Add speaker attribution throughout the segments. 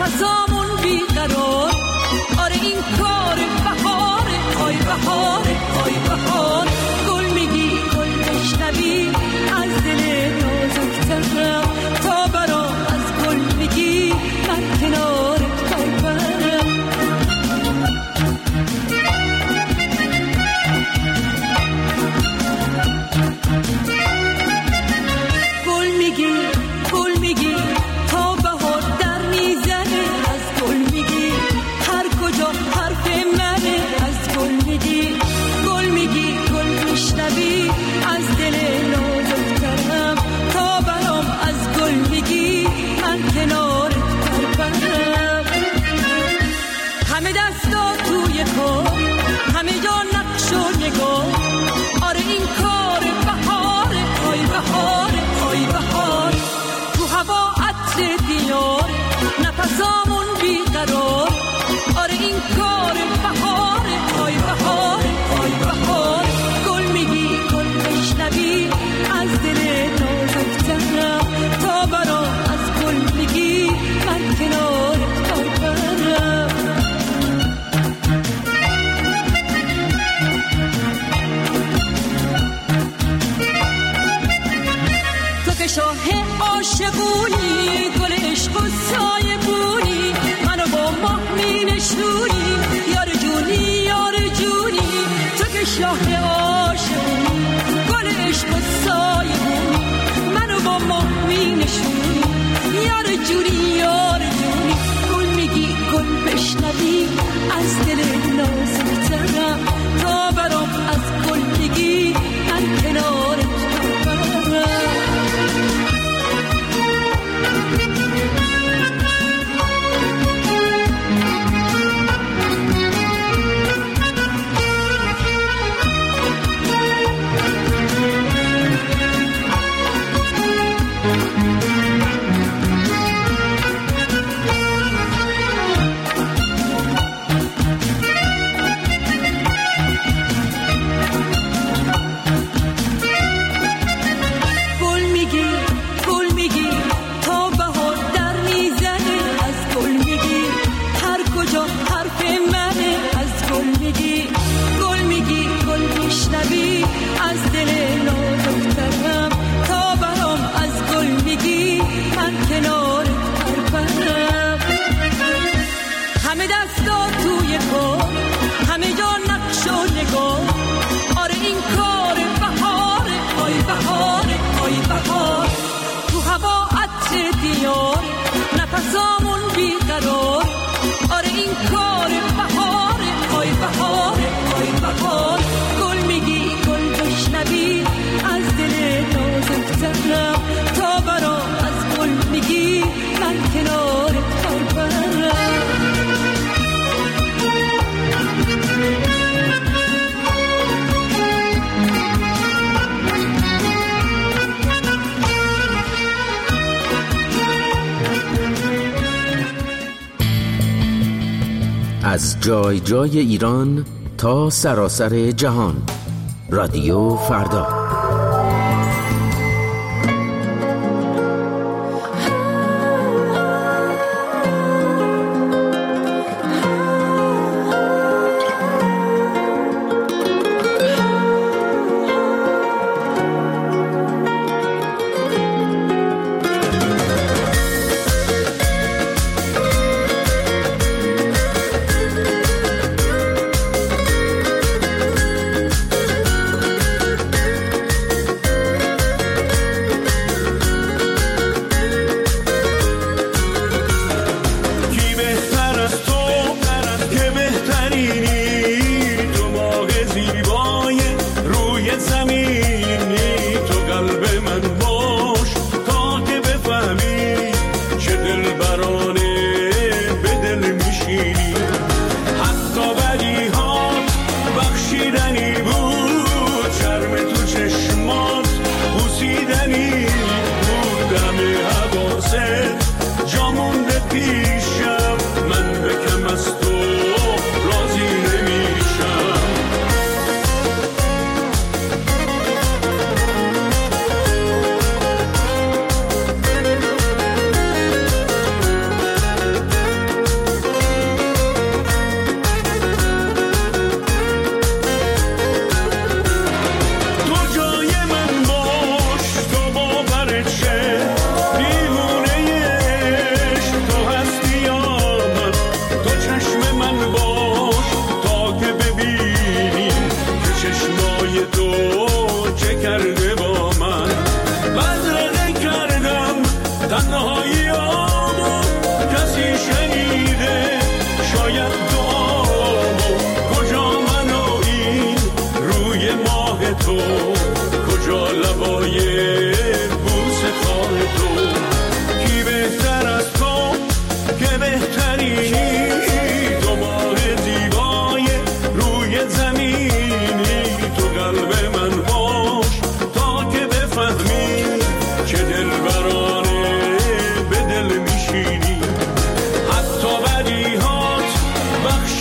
Speaker 1: نفسامون بیقرار. آره این کار بهاره، آی بهاره، آی بهاره. گل میگی گل بشنوی از دل نازکترم، تا برام از گل میگی من کنارت برم. گل میگی گل میگی تا بهار در میزنه، از گل میگی هر کجا حرف منه، از گل میگی گل میگی گل میشنوی از دل نازکترم، تا برام از گل میگی من کنارت برم. همه دستا توی کار، همه جا نقش و نگاه. آره این کار بهاره، آی بهاره، آی بهاره. تو هوا عطر دیار، نفسامون بیقرار. آره این کار بهاره، آی بهاره، آی بهاره. گل میگی گل بشنوی از دل نازکترم، تا برام از گل میگی من کنارت برم. تو که شاه عاشقونی، گل عشق و سایه بونی، منو با ماه می نشونی، یار جونی یار جونی. تو که شاه عاشقونی، گل عشق و سایه بونی، منو با ماه می نشونی، یار جونی یار جونی. گل میگی گل بشنوی از دل نازکترم، تا برام از گل میگی من کنارت برم. از دل نازکترم، تا برام از گل میگی من کنارت برم. همه دستا توی کار، همه جا نقش و نگاه. آره این کار بهاره، آی بهاره، آی بهاره. تو هوا عطر دیار، نفسامون بیقرار. آره این کار بهاره، آی بهاره، آی بهاره. گل میگی گل بشنوی از دل نازکترم، تا برام از گل میگی من کنارت برم.
Speaker 2: از جای جای ایران تا سراسر جهان، رادیو فردا.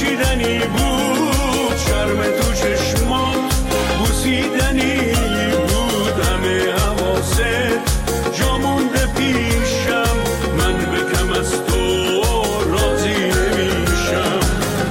Speaker 3: بخشیدنی بود، شرم تو چشمات بوسیدنی بود، همه حواست جا مونده پیشم، من به کم از تو راضی نمیشم.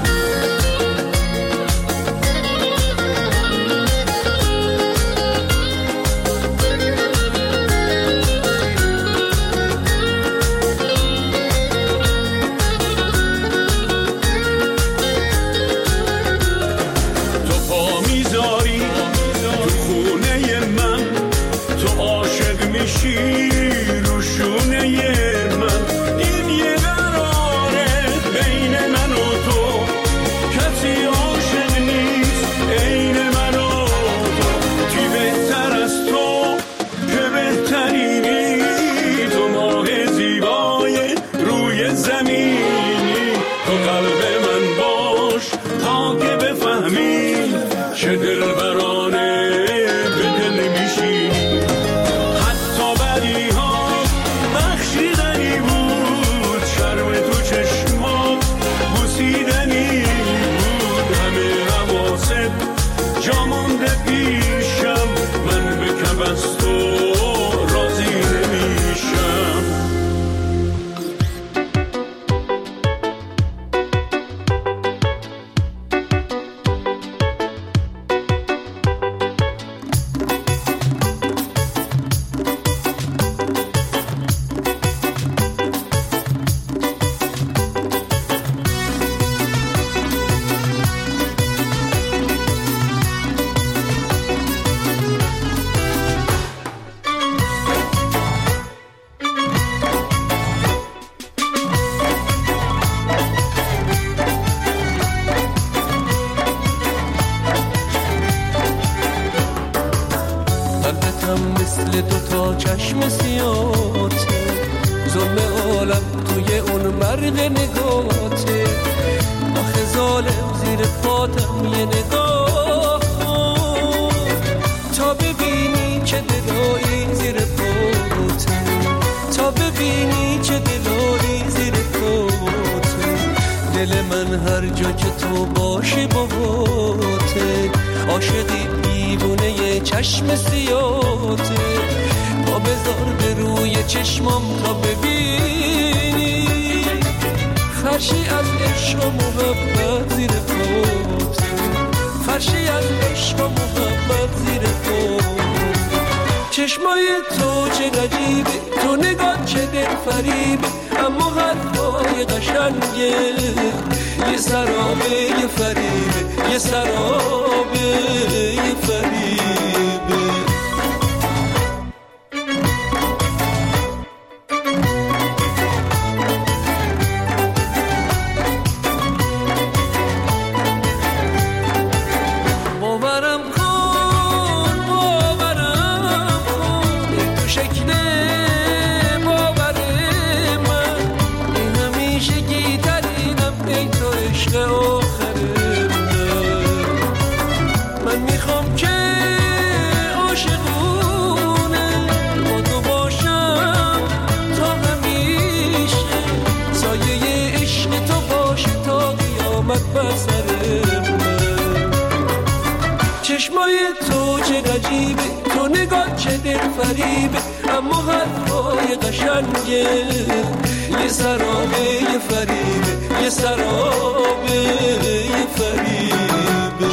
Speaker 4: مثل دوتا چشم سیاته، ظلم عالم توی اون مرد نگاته، آخه ظالم زیر پاتم یه نگاه تا ببینی چه دلایی زیر پاته، تا ببینی چه دلایی زیر پاته، دل من هر جا که تو باشی باباته، عاشقی دیوونه یه چشم سیاته، پا بذار به روی چشمام تا ببینی فرشی از عشق و محبت زیر پاته، فرشی از عشق و محبت زیر پاته. چشمای تو چه عجیبه، تو نگاه چه دل فریبه، اما حرفای قشنگه، یه سرابه یه فریبه، یه سرابه یه فریبه. چشمای تو چه عجیبه، تو نگاه چه دل فریبه، اما حرفای قشنگه، یه سرابه یه فریبه، یه سرابه یه فریبه.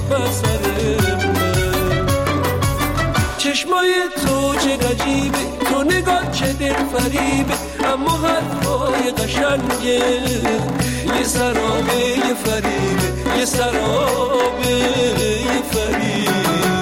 Speaker 4: بسر من. چشمای تو چه عجیبه، تو نگاه چه دل فریبه، اما حرفای قشنگه یه سرابه یه فریبه، یه سرابه یه فریبه.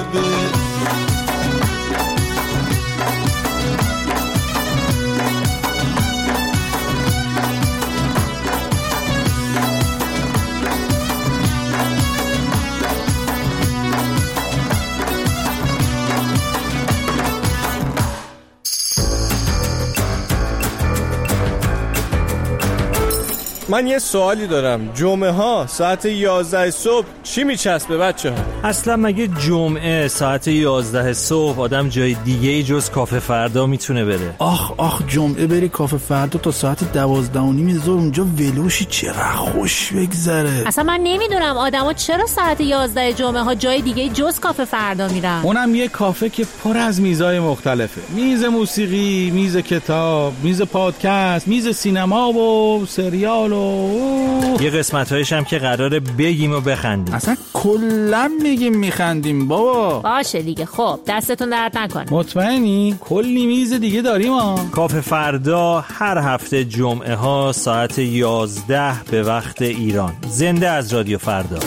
Speaker 5: من یه سوالی دارم، جمعه ها ساعت 11 صبح چی میچسبه بچه ها؟
Speaker 6: اصلا مگه جمعه ساعت 11 صبح آدم جای دیگه جز کافه فردا میتونه بره؟
Speaker 7: آخ جمعه بری کافه فردا تا ساعت 12:30 ظهر اونجا ولوشی چقدر خوش بگذره.
Speaker 8: اصلا من نمیدونم آدما چرا ساعت 11 جمعه ها جای دیگه جز کافه فردا میرن.
Speaker 9: اونم یه کافه که پر از میزای مختلفه، میز موسیقی، میز کتاب، میز پادکست، میز سینما و سریال
Speaker 6: یه قسمت‌هایش هم که قراره بگیم و بخندیم.
Speaker 7: اصلا کلا میگیم میخندیم بابا.
Speaker 8: باشه دیگه، خب دستتون درد نکنه.
Speaker 9: مطمئنی؟ کلی میز دیگه داریم ها.
Speaker 6: کافه فردا هر هفته جمعه ها ساعت 11 به وقت ایران. زنده از رادیو فردا.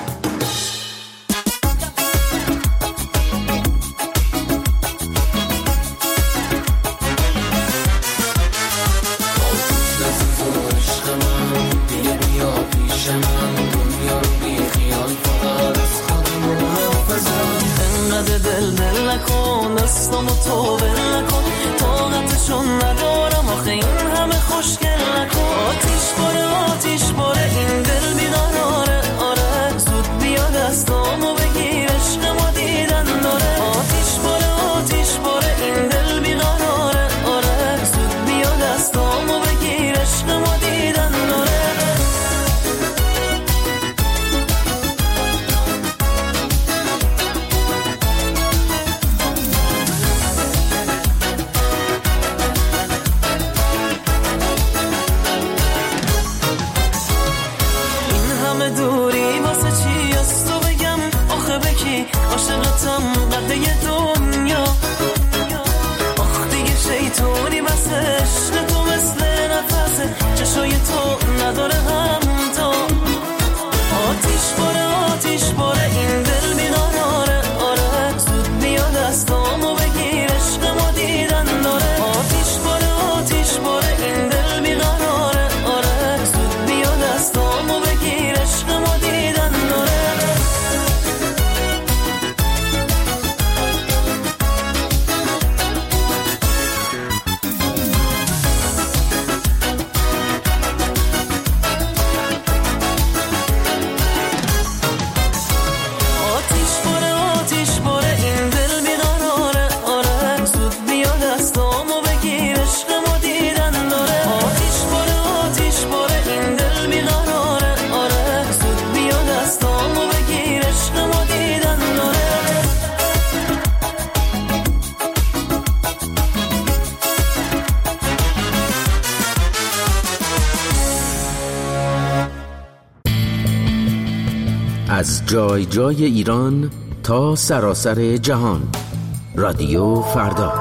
Speaker 2: از جای جای ایران تا سراسر جهان. رادیو فردا.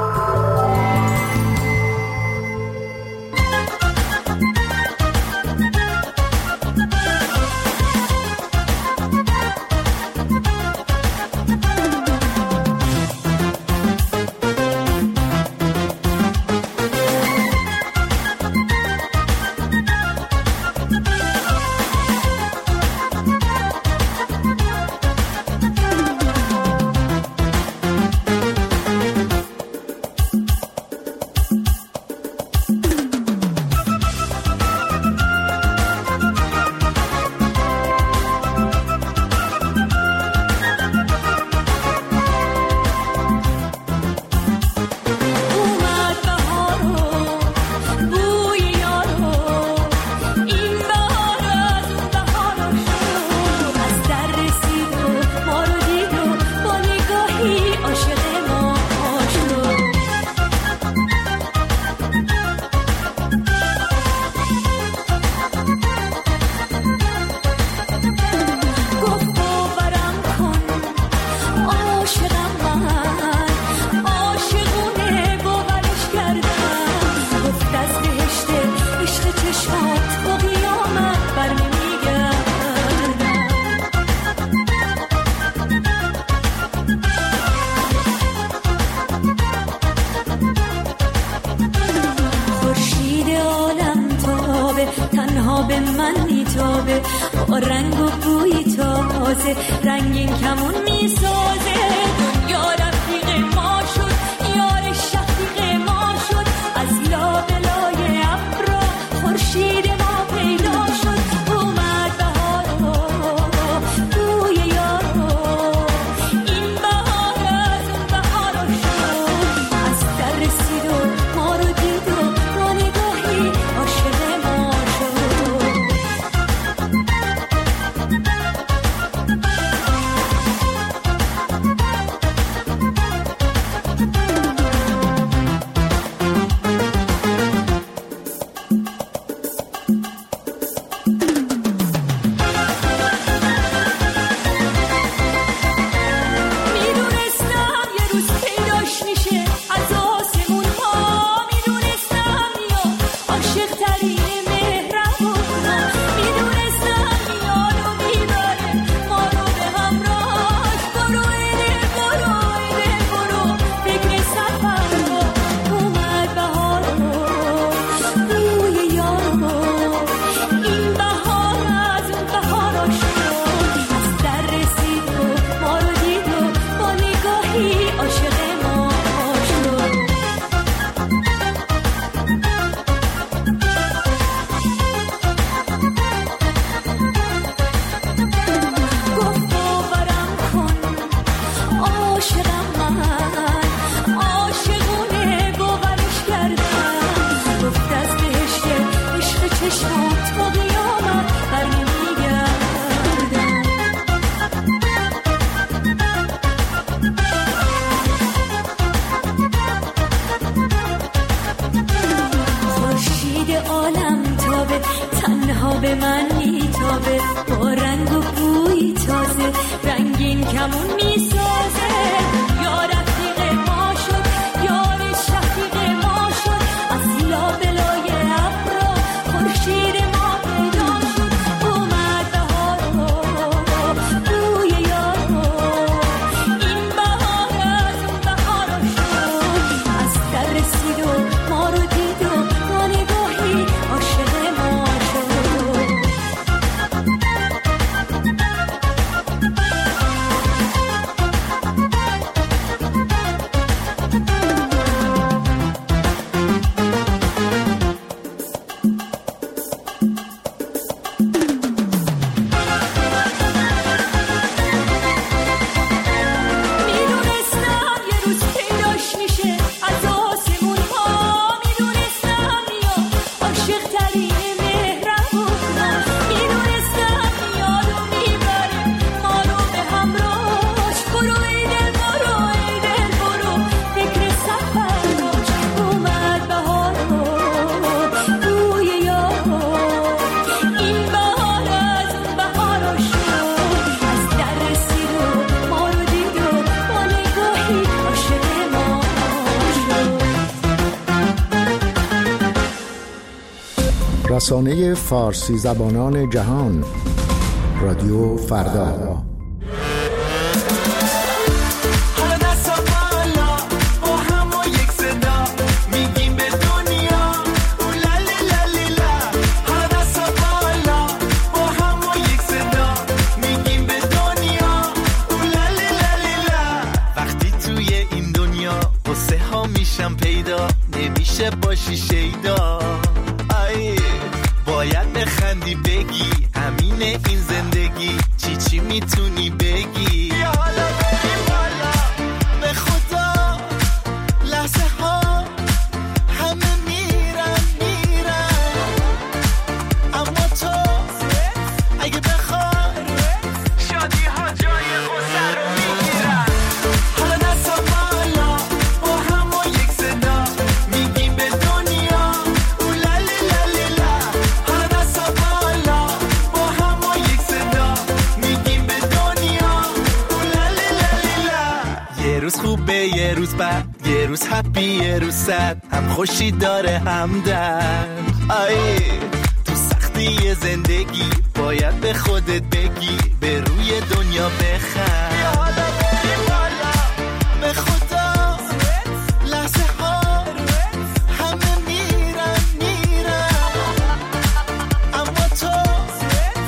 Speaker 1: تابه با رنگ و بوی تازه رنگین کمون میسازه دنیا رفیق ما شد یار شفیق ما شد از لابلای ابرا خورشید ما پیدا شد اومد بهار بوی یار این بهار از اون بهار شد از در رسید و ما رو دید و با نگاهی عاشق ما شد میدونستم یه روز پیداش میشه از آسمون ها میدونستم یا عاشق ترین مهربونا میدونستم میاد و میبره ما رو به همراهش برو ایده برو فکر سفر اومد بهار بوی یار این بهار از اون بهارا شد از در رسید و ما رو دید و با نگاهی عاشق ما شد گفت باورم کن عاشقم من عاشقونه باورش کردم گفت از بهشت عشق چشمات تا قیامت بر نمیگردم خورشید عالم تابه تنها به من میتابه با رنگ و بوی تازه رنگین کمون میسازه یا رفیق ما شد یار شفیق ما شد از لابلای ابرا خورشید ما پیدا شد اومد بهار بوی یار این بهار از اون بهارا شد از در رسید و ما رو دید و با نگاهی عاشق ما شد میدونستم یه روز پیداش میشه از آسمون ها میدونستم یا عاشق ترین مهربونا میدونستم میاد و میبره ما رو به همراهش برو ای دل برو فکر سفر باش اومد بهار بوی یار این بهار از اون بهارا شد از در رسید و ما رو دید و با نگاهی عاشق ما شد
Speaker 10: رسانه فارسی زبانان جهان رادیو فردا.
Speaker 3: حالا دستا بالا با هم و یک صدا میگیم به دنیا اولا لیلا لیلا حالا دستا بالا با هم و یک صدا میگیم به دنیا اولا لیلا لیلا وقتی توی این دنیا قصه ها میشم پیدا نمیشه باشی شیدا ای باید بخندی بگی امین این زندگی چی میتونی بگی یا حالا بریم بالا به خدا لحظه ها همه میرن اما تو اگه بخوای شادی ها جای غصه رو میگیرن حالا دستا بالا با هم و یک صدا میگیم به دنیا اولا لیلا لیلا حالا دستا بالا با هم و یک صدا میگیم به دنیا اولا لیلا لیلا یه روز خوبه یه روز بد یه روز هپی یه روز سد هم خوشی داره هم درد آی تو سختی زندگی باید به خودت بگی به روی دنیا بخند یا حالا بریم بالا به خدا لحظه ها همه میرن اما تو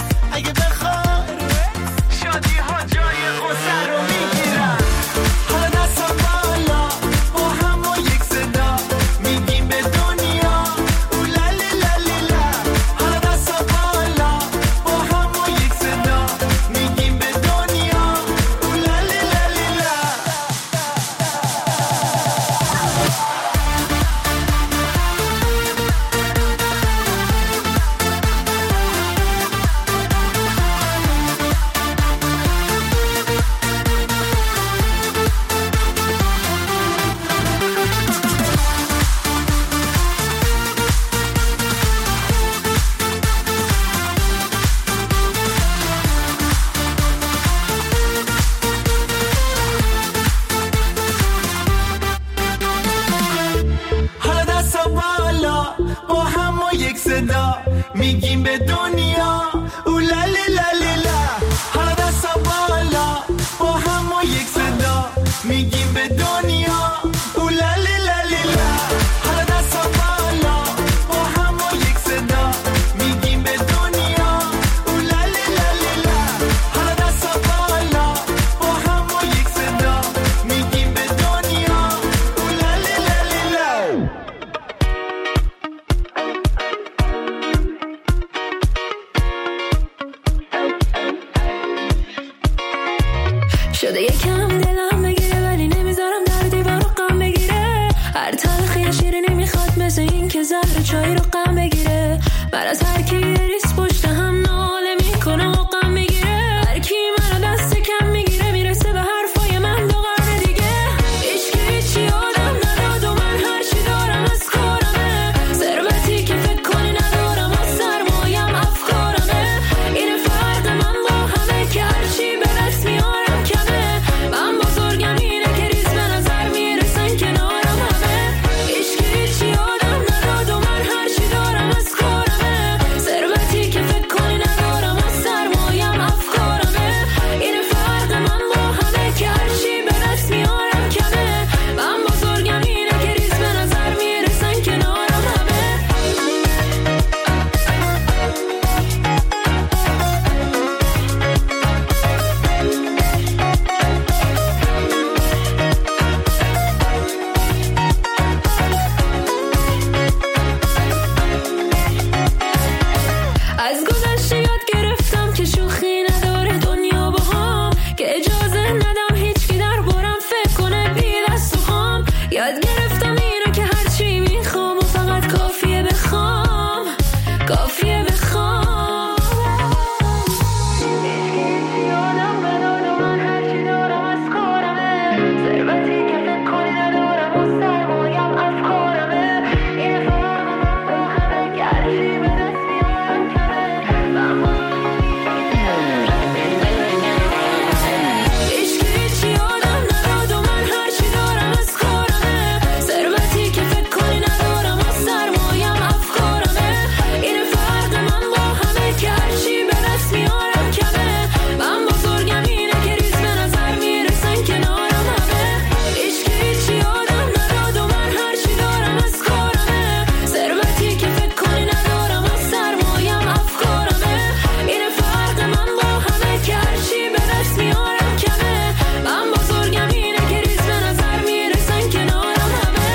Speaker 3: میگیم به دنیا اولالی لالی لا. حالا دستا بالا با هم و یک صدا میگیم به دنیا اولالی لالی لا. حالا دستا بالا با هم و یک صدا میگیم به دنیا اولالی لالی لا. حالا دستا بالا با هم و یک صدا میگیم به دنیا اولالی لالی لا.
Speaker 11: شده یکم دلم بگیره ولی نمیذارم در دیوار رو غم بگیره. هر تلخی شیرینی میخواد مثل این که زهر چای رو غم بگیره. من از هر کی ریس پشت هم ناله میکنه و غم میگیره. هر کی منو دست کم میگیره میرسه به حرفای من 2 قرن دیگه. هیچی آدم نداد و من هر چی دارم از کارمه. ثروتی که فکر کنی ندارم و سرمایم افکارمه. این فرق من با همه که هر چی به دست میارم کمه. من بزرگم اینه که ریز به نظر میرسن کنارم همه. هیچی آدم نداد و من هر چی دارم از کارمه. ثروتی که فکر کنی ندارم و سرمایم افکارمه. این فرق من با همه که هر چی به دست میارم کمه. من بزرگم اینه که ریز به نظر میرسن کنارم همه. از گذشته یاد گرفتم که شوخی نداره دنیا با هم. که اجازه ندم هیچکی در بارم فکر کنه بی دست و خام. یاد گرفتم اینو که هرچی میخوام و فقط کافیه بخوام. کافیه بخوام. هیچکی آدم نداد و من هرچی دارم از کارمه. ثروتی که فکر کنی ندارم و سرمایم افکارمه. این فرق من با همه که هرچی به دست میارم کمه. هیچی آدم نداد و من هرچی دارم از کارمه. ثروتی که فکر کنی ندارم و سرمایم افکارمه. این فرق من با همه که هرچی به دست میارم کمه. من بزرگم اینه که ریز به نظر میرسن کنارم همه. هیچی آدم نداد و من هرچی دارم از کارمه. ثروتی که فکر کنی ندارم و سرمایم افکارمه. این فرق من با همه که هرچی به دست میارم کمه. من بزرگم اینه که ریز به نظر میرسن کنارم همه.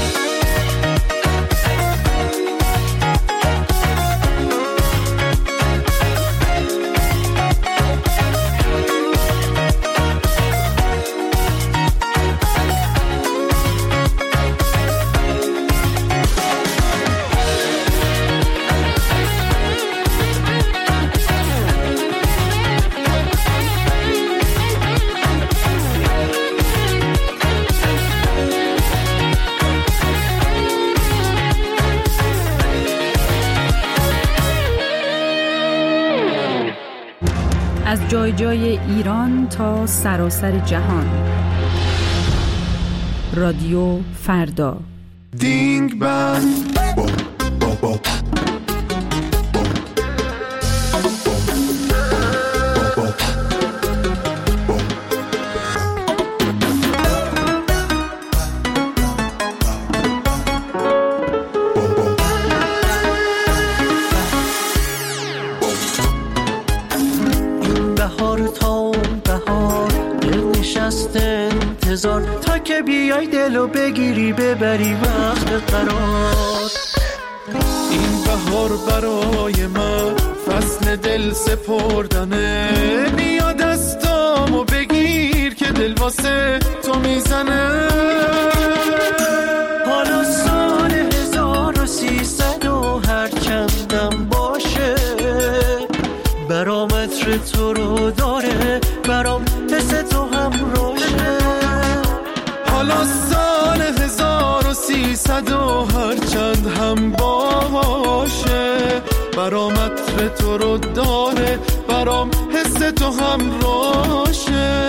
Speaker 12: از جای جای ایران تا سراسر جهان. رادیو فردا.
Speaker 3: دینگ بند
Speaker 13: تا که بیای دلو بگیری ببری وقت قرار.
Speaker 3: این بهار برای من فصل دل سپردنه. بیا دستامو بگیر که دل واسه تو میزنه.
Speaker 13: حالا سال 1300 و هر چندم باشه برام عطر تو رو داره. برام حس تو هم روشه.
Speaker 3: حالا سال 1300 و هر چند هم باشه برام عطر تو رو داره. برام حس تو هم روشه.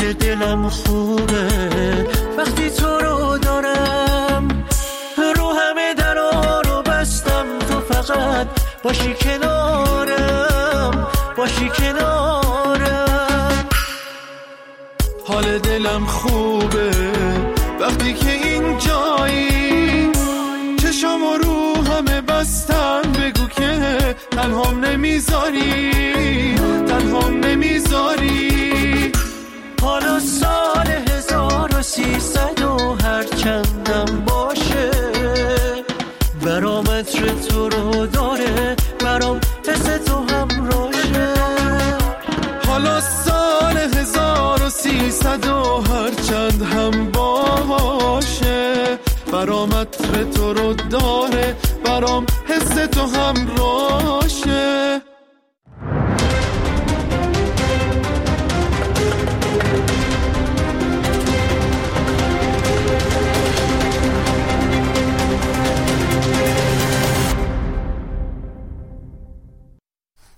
Speaker 13: حال دلم خوبه وقتی تو رو دارم، رو همه درا رو بستم تو فقط باشی کنارم، باشی کنارم.
Speaker 3: حال دلم خوبه وقتی که این جایی، چشم و رو همه بستم بگو که تنهام نمیذاری، تنهام نمیذاری.
Speaker 13: حالا سال 1300 و هر چندم باشه، برام عطر تو رو داره، برام حس تو همراشه.
Speaker 3: حالا سال 1300 و هر چند هم باشه، برام عطر تو رو داره، برام حس تو همراشه.